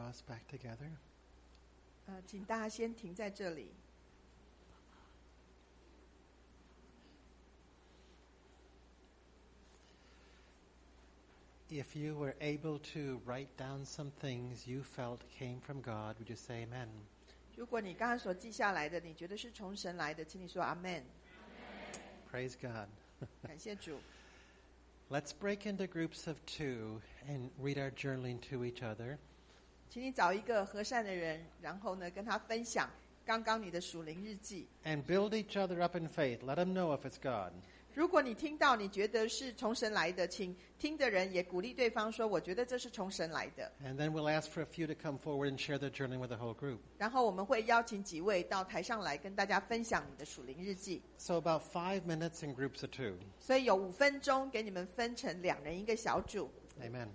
draw us back together. 请大家先停在这里。 If you were able to write down some things you felt came from God, would you say amen? 如果你刚刚所记下来的，你觉得是从神来的，请你说阿们。 Praise God. 感谢主。 Let's break into groups of 2 and read our journaling to each other. 请你找一个和善的人，然后呢，跟他分享刚刚你的属灵日记。 And build each other up in faith. Let them know if it's God. 如果你听到你觉得是从神来的，请听的人也鼓励对方说，我觉得这是从神来的。 And then we'll ask for a few to come forward and share their journaling with the whole group. 然后我们会邀请几位到台上来跟大家分享你的属灵日记。 So about 5 minutes in groups of 2. 所以有5分钟给你们分成2人1个小组。 Amen.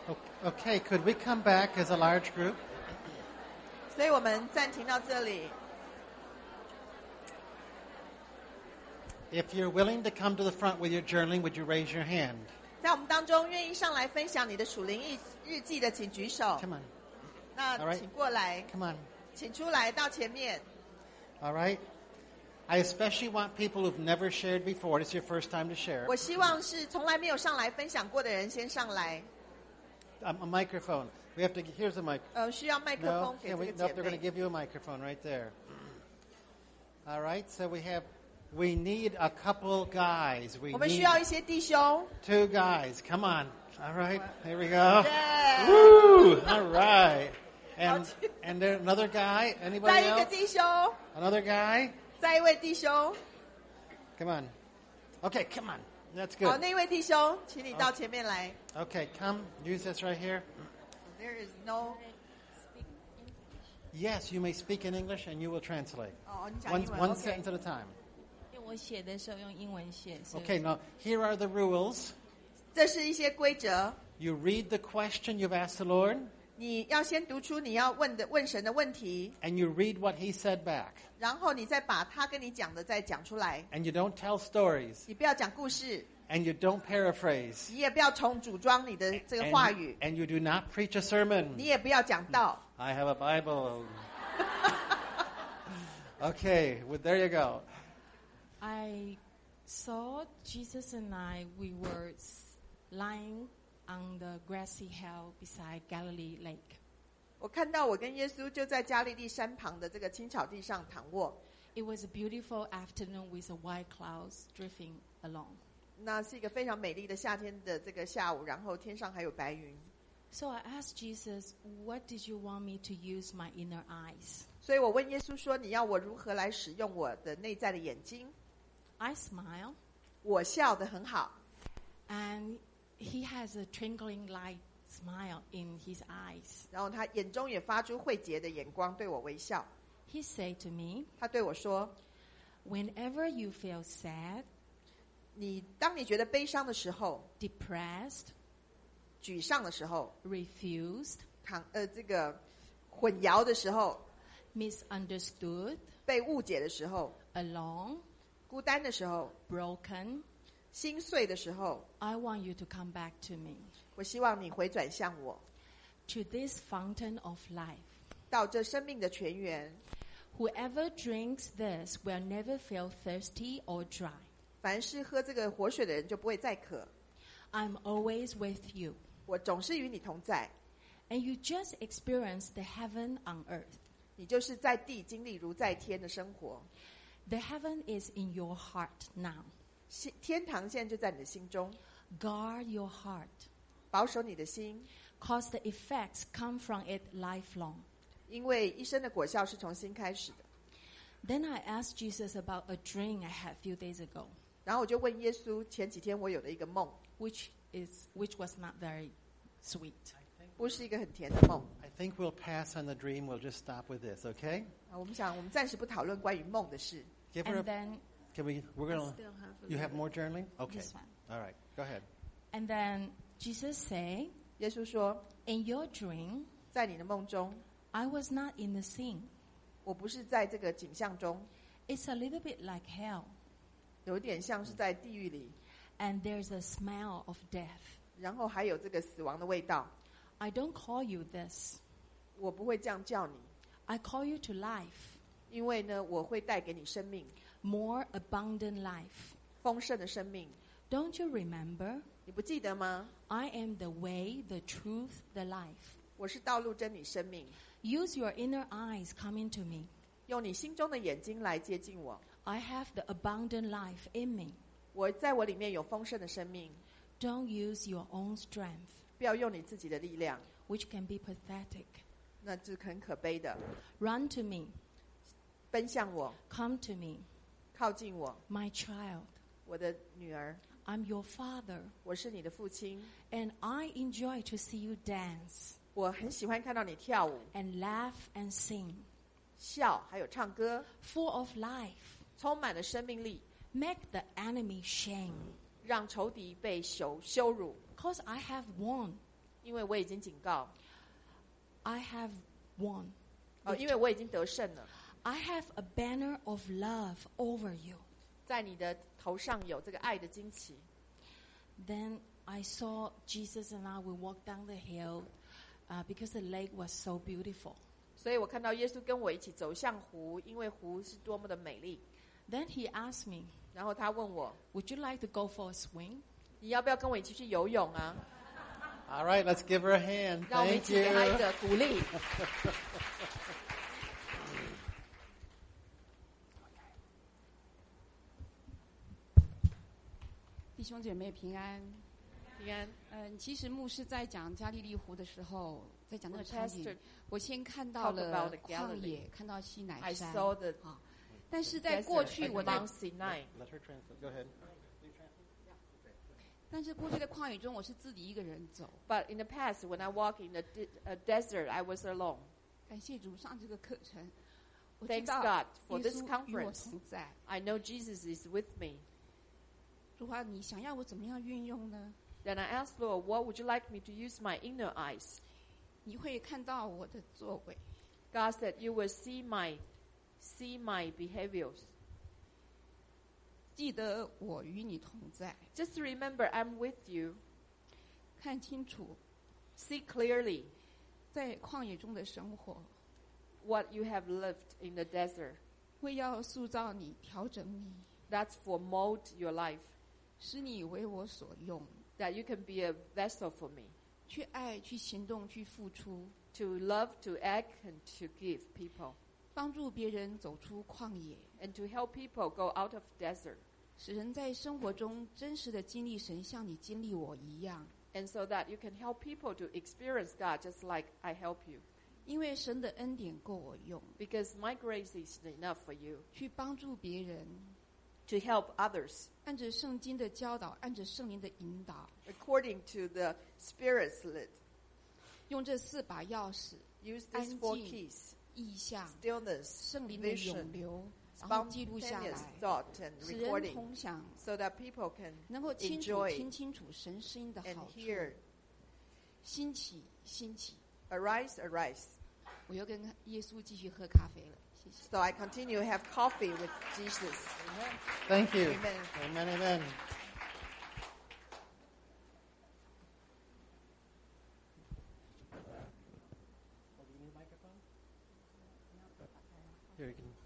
Okay, could we come back as a large group? 所以我们暂停到这里。 If you're willing to come to the front with your journaling, would you raise your hand? 在我们当中愿意上来分享你的属灵日记的，请举手。 Come on. 那 All right. 请过来， Come on. 请出来到前面。 All right? I especially want people who've never shared before. It's your first time to share. 我希望是从来没有上来分享过的人先上来。 A microphone. We have to. Here's a mic. 需要麦克 No, 风给 yeah, 这 we, 个 no, 姐 they're going to 妹。 give you a microphone right there. All right. So we need a couple guys. We 我们需 need 要一些弟兄。 two guys. Come on. All right. Here we go. Yeah. Woo! All right. And there another guy. 再 Anybody 一个 else? 弟兄， Another guy. 再一位弟兄。 Come on. Okay. Come on. That's 好， good. 那一位弟兄，请你到前面来。 Okay. Come. Use this right here. There is no。 Yes, you may speak in English, and you will translate. 哦，你讲 One 英文。 one OK sentence at a time. 因为我写的时候用英文写。所以 Okay. Now here are the rules. 这是一些规则。 You read the question you've asked the Lord, 你要先读出你要问神的问题， and you read what He said back. 然后你再把他跟你讲的再讲出来。 And you don't tell stories, 你不要讲故事， and you don't paraphrase, 你也不要重组装你的这个 and, 话语， and you do not preach a sermon. 你也不要讲道。 I have a Bible. Okay, well, there you go. I saw Jesus and we were lying on the grassy hill beside Galilee Lake. 我看到我跟耶稣就在加利利山旁的这个青草地上躺卧， It was a beautiful afternoon with the white clouds drifting along. 那是一个非常美丽的夏天的这个下午，然后天上还有白云。 So I asked Jesus, what did you want me to use my inner eyes? 所以我问耶稣说：“你要我如何来使用我的内在的眼睛 I smile,？” 我笑得很好， and he has a twinkling light smile in his eyes. 然后他眼中也发出慧洁的眼光，对我微笑。 He said to me, 他对我说 whenever you feel sad,：“ 当你觉得悲伤的时候、 depressed, 沮丧的时候、 refused, 这个混淆的时候、 misunderstood, 被误解的时候、 alone, 孤单的时候、 broken, 心碎的时候， I want you to come back to me, 我希望你回转向我， to this fountain of life. 到这生命的泉源。 Whoever drinks this will never feel thirsty or dry. 凡是喝这个活水的人，就不会再渴。 I'm always with you, 我总是与你同在， and you just experience the heaven on earth. 你就是在地经历如在天的生活。 The heaven is in your heart now. 天堂现在就在你的心中， Guard your heart, 保守你的心， cause the effects come from it lifelong. 因为一生的果效是从心开始的。 Then I asked Jesus about a dream I had a few days ago, 然后我就问耶稣，前几天我有的一个梦， which was not very sweet. 不是一个很甜的梦。 I think we'll pass on the dream. We'll just stop with this, okay? 我们暂时不讨论关于梦的事。 Give her And then Can we? We're I gonna. still have a You have little- more journaling? Okay. This one. All right. Go ahead. And then Jesus said, 耶稣说， in your dream, 在你的梦中， I was not in the scene. 我不是在这个景象中， It's a little bit like hell, 有点像是在地狱里， and there's a smell of death. 然后还有这个死亡的味道。 I don't call you this. 我不会这样叫你， I call you to life, 因为呢，我会带给你生命， more abundant life. 丰盛的生命。 Don't you remember? 你不记得吗？ I am the way, the truth, the life. 我是道路、真理、生命。 Use your inner eyes coming to me. 用你心中的眼睛来接近我。 I have the abundant life in me. 在我里面有丰盛的生命。 Don't use your own strength, 不要用你自己的力量， which can be pathetic. 那是很可悲的。 Run to me. 奔向我， Come to me, 靠近我， my child. 我的女儿， I'm your father, 我是你的父亲。 and I enjoy to see you dance 我很喜欢看到你跳舞、 and laugh and sing, 笑，还有唱歌， full of life. 充满了生命力， Make the enemy shame, 让仇敌被羞辱。 'cause I have won. 因为我已经警告， I have won. 因为我已经得胜了， I have a banner of love over you. 在你的头上有这个爱的旌旗。 Then I saw Jesus and I, we walked down the hill because the lake was so beautiful. 所以我看到耶稣跟我一起走向湖，因为湖是多么的美丽。 Then he asked me, 然后他问我， would you like to go for a swim? 你要不要跟我一起去游泳啊？ All right, let's give her a hand. 让我们一 Thank 起给他一 you. 个鼓励。 弟兄姐妹平安。 平安。 其实牧师在讲加利利湖的时候，在讲那个场景 Pastor， 我先看到 talk about 了 the 旷 Galilee 野，看到西乃 I 山。 saw the 啊，但是在过去我在 Mount Sinai， Let her translate. Go ahead. 但是过去的旷野中，我是自己一个人走。 But in the past, when I walk in the desert, I was alone. 感谢主上这个课程，我知 Thanks 道 God for 耶 this 稣与我 conference. 同在。 I know Jesus is with me. 主啊，你想要我怎么样运用呢？ Then I asked Lord, what would you like me to use my inner eyes? 你会看到我的作为。 God said, you will see my behaviors. 记得我与你同在， Just remember, I'm with you. 看清楚 See clearly 在旷野中的生活， what you have lived in the desert. 会要塑造你，调整你， That's for mold your life. 使你为我所用， That you can be a vessel for me. 去爱，去行动，去付出， To love, to act, and to give people. 帮助别人走出旷野， And to help people go out of desert. 使人在生活中真实的经历神，像你经历我一样。 And so that you can help people to experience God just like I help you. 因为神的恩典够我用， Because my grace is enough for you 去帮助别人， to help others 按着圣经的教导，按着圣灵的引导， according to the Spirit's lead. 用这4把钥匙： Use 安 these 4 静、 keys: 意象、 stillness, 圣灵的 vision, 涌流，然后记录下 spontaneous 来， thought, and 使人 recording, 同享， so that people can 能够清楚 enjoy 听清楚神声音的 and 好处。 hear. 兴起，兴起！ Arise, arise. 我又跟耶稣继续喝咖啡了，谢谢。 So I continue to have coffee with Jesus. Thank you. Amen. Amen, amen. Here, you can.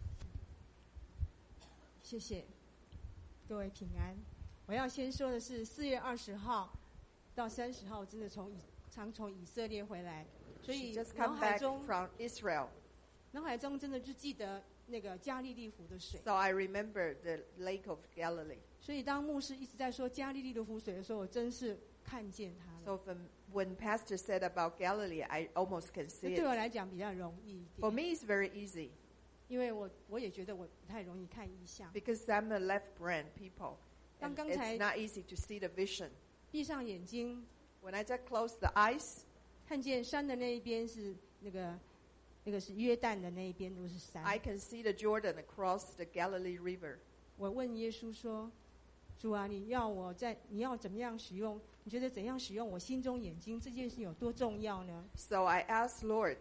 谢谢各位平安。我要先说的是，4月20号到30号，真的常从以色列回来，所 She 以 just 脑 come 海 back 中 from Israel. 真的就记得那个加利利湖的水。 So I remember the Lake of Galilee. 所以当牧师一直在说加利利的湖水的时候，我真是看见它了。 So when Pastor said about Galilee, I almost can 那 see 对我 it. 来讲比较容易一 For 点， me, it's very easy 因为我也觉得我不太容易看意象。 because I'm a left brain people. And 刚才 it's not easy to see the vision. 闭上眼睛， When I just close the eyes, 看见山的那一边是那个是约旦的那一边都是山。 I can see the Jordan across the Galilee River. 我问耶稣说：“主啊，你要怎么样使用？你觉得怎样使用我心中眼睛这件事有多重要呢？” So I asked Lord,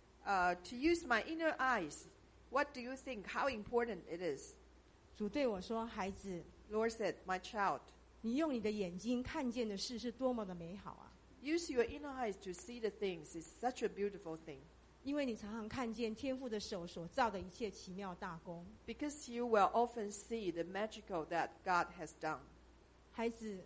to use my inner eyes. What do you think? How important it is? 主对我说：“孩子， Lord said, my child, 你用你的眼睛看见的事是多么的美好啊！ use your inner eyes to see the things. It's such a beautiful thing. 因为你常常看见天父的手所造的一切奇妙大功。 Because you will often see the magical that God has done. 孩子，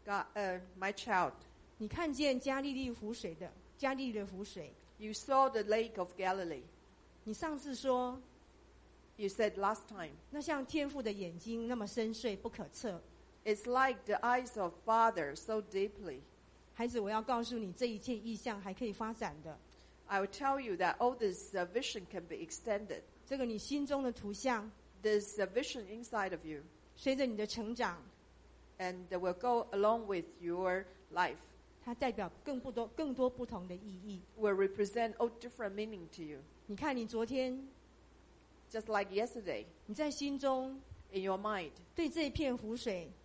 My child, 你看见加利利的湖水， you saw the Lake of Galilee. 你上次说 You said last time, 那像天父的眼睛那么深邃不可测。 it's like the eyes of Father so deeply. 孩子，我要告诉你，这一切意象还可以发展的。 I will tell you that all this vision can be extended. 这个你心中的图像， There's a vision inside of you, 随着你的成长， and that will go along with your life. 它代表更多不同的意义。 Will represent all different meaning to you. 你看，你昨天 Just like yesterday, 你在心中 in your mind, 对这一片湖水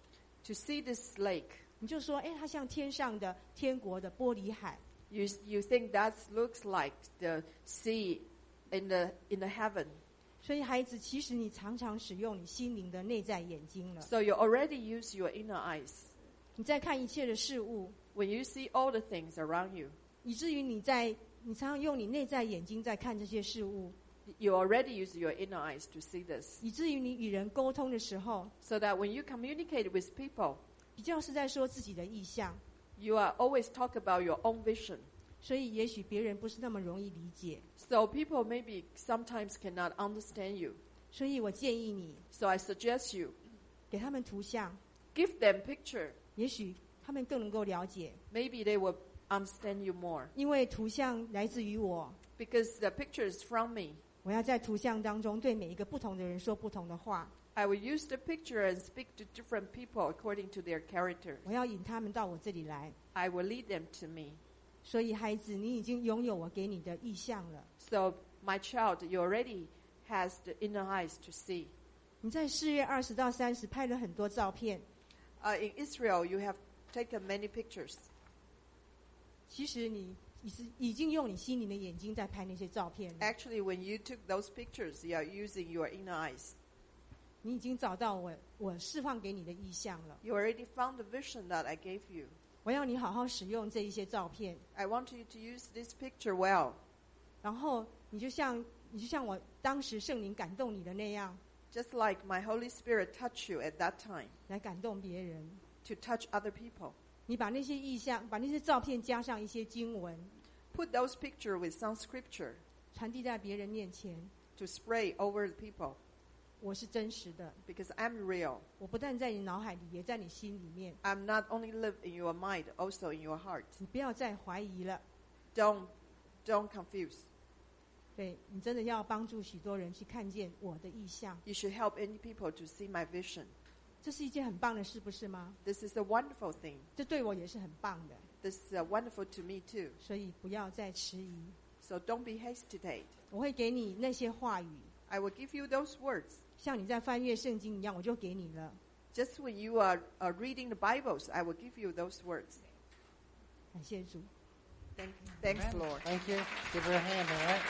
to see this lake, 你就说，它像天上的天国的玻璃海。 you think that looks like the sea in the heaven. 所以孩子，其实你常常使用你心灵的内在眼睛了。 So you already use your inner eyes. 你在看一切的事物， When you see all the things around you, 以至于你常常用你内在眼睛在看这些事物， you already use your inner eyes to see this. 以至于你与人沟通的时候， So that when you communicate with people, 比较是在说自己的意向， you are always talk about your own vision. 所以也许别人不是那么容易理解。 So people maybe sometimes cannot understand you. 所以我建议你 So I suggest you 给他们图像， give them picture. 也许他们更能够了解， Maybe they will understand you more. 因为图像来自于我。 Because the picture is from me. 我要在图像当中对每一个不同的人说不同的话， I will use the picture and speak to different people according to their character. 我要引他们到我这里来。 I will lead them to me. 所以孩子，你已经拥有我给你的意向了。 So my child, you already has the inner eyes to see. 你在4月20到30拍了很多照片， In Israel, you have taken many pictures. 其实你已经用你心灵的眼睛在拍那些照片了。 Actually, when you took those pictures, you are using your inner eyes. 你已经找到我释放给你的意向了。 You already found the vision that I gave you. 我要你好好使用这一些照片， I want you to use this picture well. 然后你就像我当时圣灵感动你的那样， Just like my Holy Spirit touched you at that time 来感动别人。 to touch other people. 你把那些意象，把那些照片加上一些经文， Put those pictures with some scripture 传递在别人面前。 to spray over the people. 我是真实的， Because I'm real. 我不但在你脑海里，也在你心里面。 I'm not only live in your mind, also in your heart. 你不要再怀疑了。 Don't confuse. 对，你真的要帮助许多人去看见我的意向， You should help any people to see my vision. 这是一件很棒的事，不是吗？ This is a wonderful thing. 这对我也是很棒的， This is wonderful to me too. 所以不要再迟疑。 So don't be hesitate. 我会给你那些话语， I will give you those words. 像你在翻阅圣经一样，我就给你了。 Just when you are reading the Bibles, I will give you those words. 感谢主。 Thanks, Amen. Lord. Thank you. Give her a hand, all right?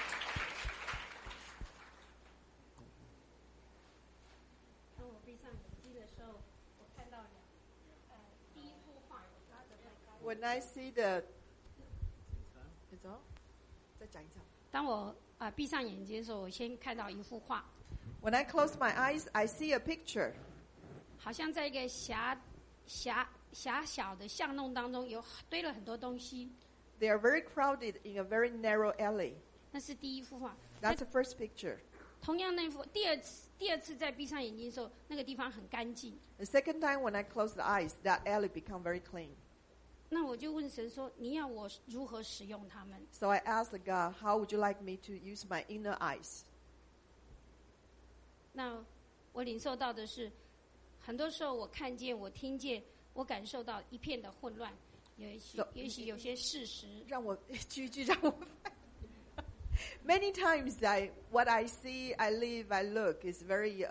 当我闭上眼睛的时候，我看到第一幅画， When I see the... It's all? 再讲一次。 当我闭上眼睛的时候，我先看到一幅画， When I close my eyes, I see a picture. 好像在一个狭小的巷弄当中，有堆了很多东西。 They are very crowded in a very narrow alley. 那是第一幅画。 That's the first picture. 同样那幅第二次再闭上眼睛的时候，那个地方很干净。 The second time when I close the eyes, that alley become very clean. 那我就问神说：“你要我如何使用它们 So I asked God, how would you like me to use my inner eyes?？” 那我领受到的是，很多时候我看见、我听见、我感受到一片的混乱，也许有些事实。 让我句句让我Many times what I see, I live, I look is very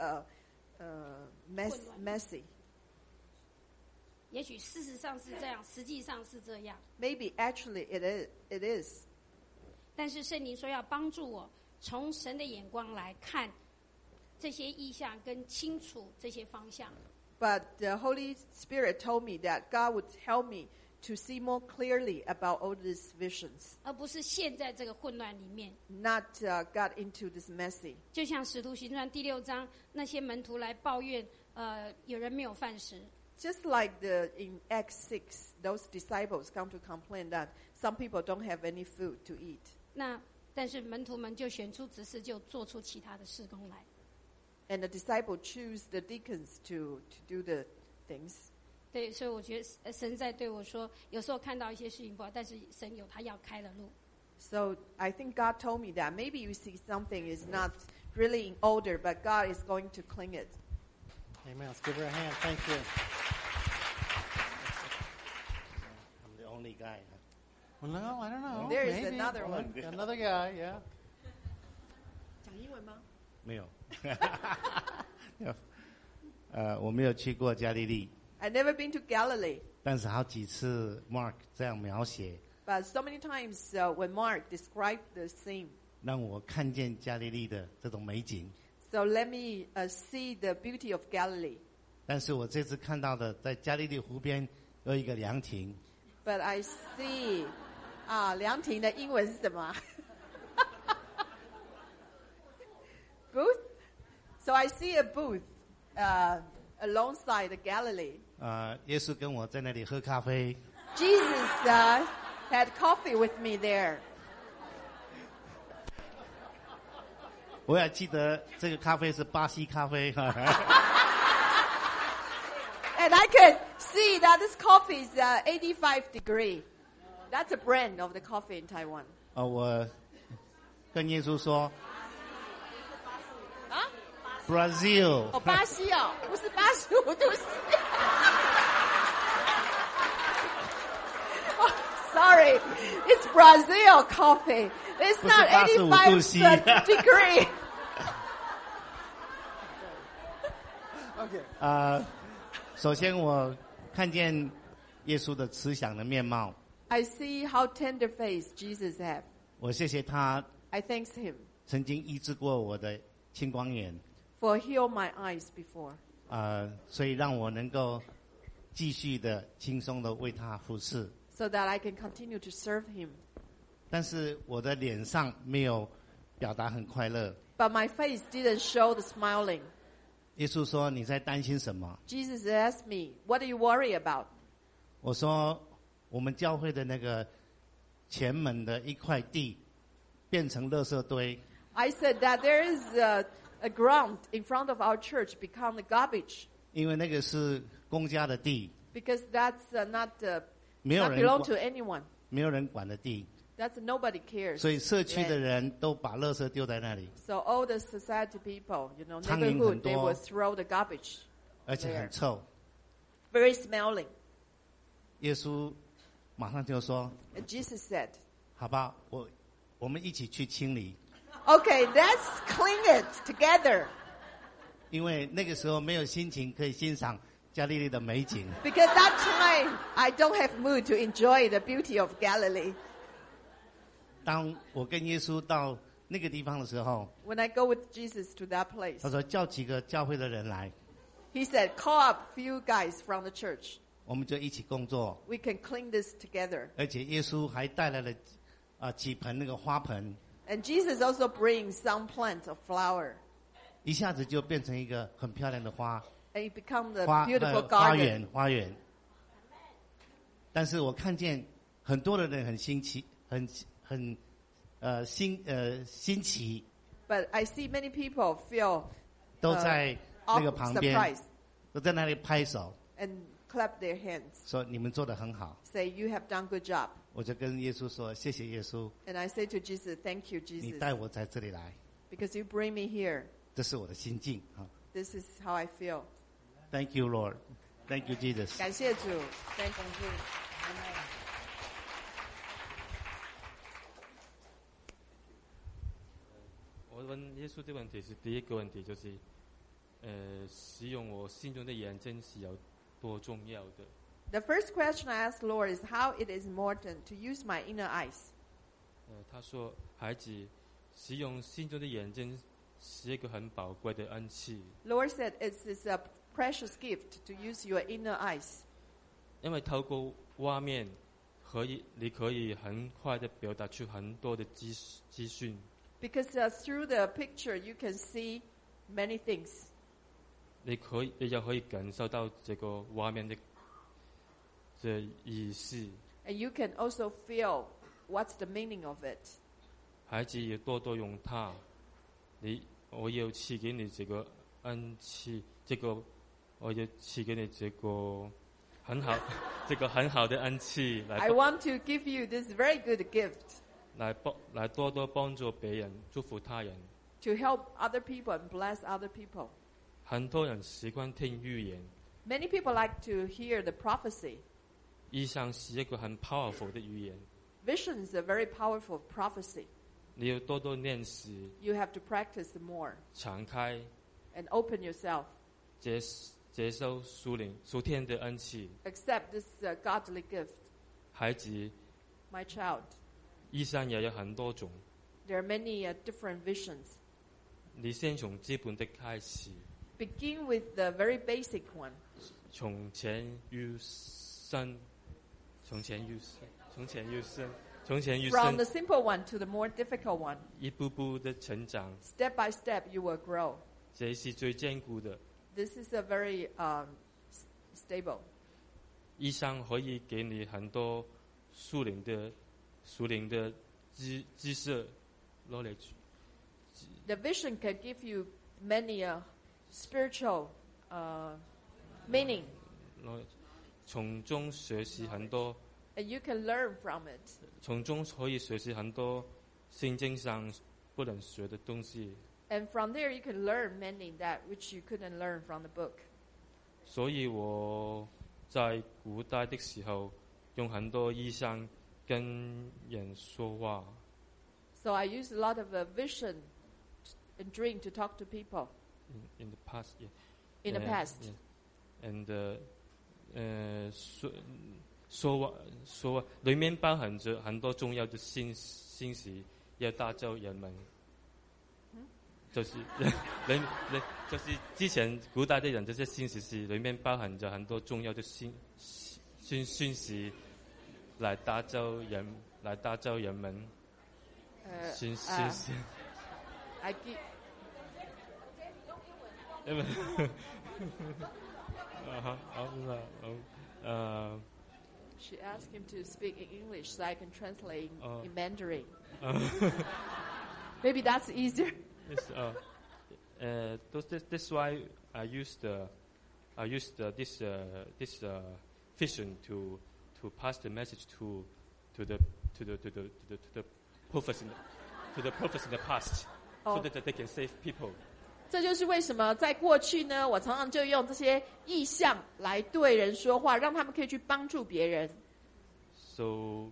messy. 也许事实上是这样，实际上是这样。 Maybe actually it is. 但是圣灵说要帮助我从神的眼光来看这些意象，跟清楚这些方向。 But the Holy Spirit told me that God would help me to see more clearly about all these visions, 而不是陷在这个混乱里面。 not got into this messy. 就像使徒行传第6章，那些门徒来抱怨，有人没有饭食。 Just like in Acts 6, those disciples come to complain that some people don't have any food to eat. 但是门徒们就选出执事，就做出其他的事工来。 And the disciple choose the deacons to do the things. 对，所以我觉得神在对我说，有时候看到一些事情不好，但是神有他要开的路。 So I think God told me that maybe you see something is not really in order, but God is going to clean it. Amen. Let's give her a hand. Thank you. I'm the only guy. Well, no, I don't know. There is Maybe. another one. Another guy, yeah. 讲英文吗？ 没有。我没有去过加利利。 I never been to Galilee, 但是好几次 Mark 这样描写， but so many times when Mark described the scene, 让我看见加利利的这种美景。 so let me see the beauty of Galilee. 但是我这次看到的，在加利利湖边有一个凉亭， But I see, 凉亭的英文是什么？Booth. So I see a booth alongside the Galilee. 耶稣跟我在那里喝咖啡。 Jesus had coffee with me there. 我也记得这个咖啡是巴西咖啡。 And I could see that this coffee is 85 degree. That's a brand of the coffee in Taiwan. 我跟耶稣说啊 ，Brazil。 哦，巴西哦，不是85度 C. Oh, sorry, it's Brazil coffee. It's 不是 not 85度 C. 85 degree. Okay. 首先我看见耶稣的慈祥的面貌， I see how tender face Jesus had. 我谢谢他 I thank him 曾经医治过我的青光眼， for heal my eyes before. 所以让我能够继续的轻松的为他服侍。 So that I can continue to serve him. 但是我的脸上没有表达很快乐。 But my face didn't show the smiling. 耶稣说：“你在担心什么 Jesus asked me, what do you worry about?？” 我说：“我们教会的那个前门的一块地变成垃圾堆。” I said that there is a ground in front of our church become the garbage 因为那个是公家的地， because that's not 没有 not 人 belong to 管， anyone. 没有人管的地， That's nobody cares. 所以社区的 land. 人都把垃圾丢在那里， So all the society people, 苍蝇很 neighborhood, they 多。 will throw the garbage. 而且很臭。 Very smelling. 耶稣马上就说 And Jesus said,：“ 好吧，我们一起去清理。” okay, let's clean it together. 因为那个时候没有心情可以欣赏加利利的美景。 Because that time, I don't have mood to enjoy the beauty of Galilee. 当我跟耶稣到那个地方的时候， When I go with Jesus to that place, 他说叫几个教会的人来， he said, call up few guys from the church. 我们就一起工作。 We can clean this together. 而且耶稣还带来了几盆那个花盆， And Jesus also brings some plants of flower. 一下子就变成一个很漂亮的花 And it becomes a 花 beautiful 花 garden. 园花园。但是我看见很多的人很新奇，新奇， But I see many people feel 都在那个 of 旁边， surprise 都在那里拍手， and clap their hands. 说你们做得很好。 Say, you have done good job. 我就跟耶稣说：“谢谢耶稣， And I say to Jesus, thank you, 你 Jesus, 带我在这里来， because you bring me here. 这是我的心境啊。 This is how I feel. Thank you, Lord. Thank you, Jesus. 感谢主 Thank you. 我问耶稣这个问题是第一个问题，就是使用我心中的眼睛是有多重要的。 The first question I ask Lord is how it is important to use my inner eyes. 他说：“孩子，使用心中的眼睛是一个很宝贵的恩赐， Lord said it's a precious gift to use your inner eyes. 因为透过画面，你可以很快的表达出很多的资讯。 Because through the picture you can see many things. 你就可以感受到这个画面的这意思。 And you can also feel what's the meaning of it. 孩子也多多用它，我要赐给你这个恩赐，我要赐给你这个很好，这个很好的恩赐 I want to give you this very good gift 来多多帮助别人，祝福他人。 to help other people and bless other people. 很多人习惯听预言， Many people like to hear the prophecy. 意象是一个很 powerful 的预言， Vision is a very powerful prophecy. 你要多多练习， You have to practice more 敞开， and open yourself. 接受属天的恩赐。 accept this godly gift. 孩子， My child, 医生也有很多种， there are many different visions. 你先从基本的开始。 Begin with the very basic one. 从前有生，从前有生，从前有生，从前有 From 生 the，simple one to the more difficult one. 一步步的成长， Step by step, you will grow. 这是最坚固的。 This is a very stable. 医生可以给你很多属灵的知识 knowledge。 The vision can give you many spiritual meaning, 从中学习很多， and you can learn from it. 从中可以学习很多圣经上不能学的东西。 And from there, you can learn many that which you couldn't learn from the book. 所以我在古代的时候，用很多医生跟人说话。 So I use a lot of vision and dream to talk to people In the past, yeah. in the past. Yeah. And 说话里面包含着很多重要的信息，要打造人们。就是就是之前古代的人这些信息是里面包含着很多重要的讯息，来打造人们。讯息。 I give. 好， She asked him to speak in English so I can translate in Mandarin. 好。 Maybe that's easier. Yes, that's why I used this vision to pass the message to the prophets in the past, so that they can save people. 这就是为什么在过去呢，我常常就用这些意象来对人说话，让他们可以去帮助别人。 So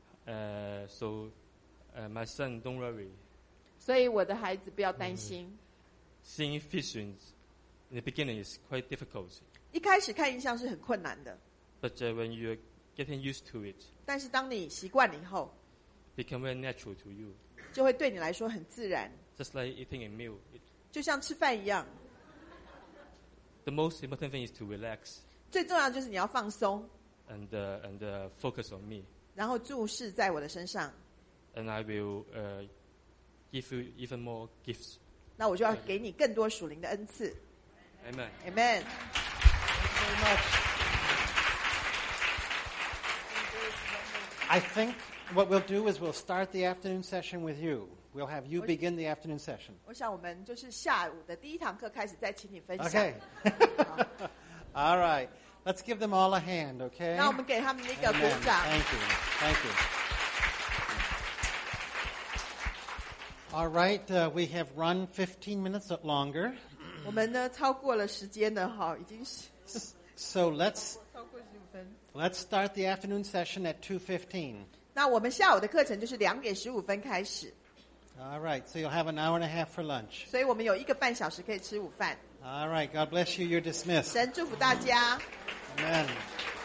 my son, don't worry. 所以我的孩子不要担心。 Seeing visions in the beginning is quite difficult. 一开始看意象是很困难的， But when you're getting used to it, 但是当你习惯了以后， become very natural to you. 就会对你来说很自然， Just like eating a meal. 就像吃饭一样。 The most important thing is to relax 最重要的就是你要放松， and focus on me. 然后注视在我的身上， And I will give you even more gifts. 那我就要给你更多属灵的恩赐。 Amen. Amen. Very much. I think what we'll do is we'll start the afternoon session with you. We'll have you begin the afternoon session. 我想我们就是下午的第一堂课开始，再请你分享。 Okay. All right. Let's give them all a hand, okay? 那我们给他们一个鼓 Amen. 掌。 Thank you. Thank you. All right. We have run 15 minutes longer. 我们呢超过了时间了哈，已经是 So let's 超过15分。 start the afternoon session at 2:15. 那我们下午的课程就是2点15分开始， All right. So you'll have an hour and a half for lunch. 所以我们有1个半小时可以吃午饭。 All right. God bless you. You're dismissed. 神祝福大家。 Amen.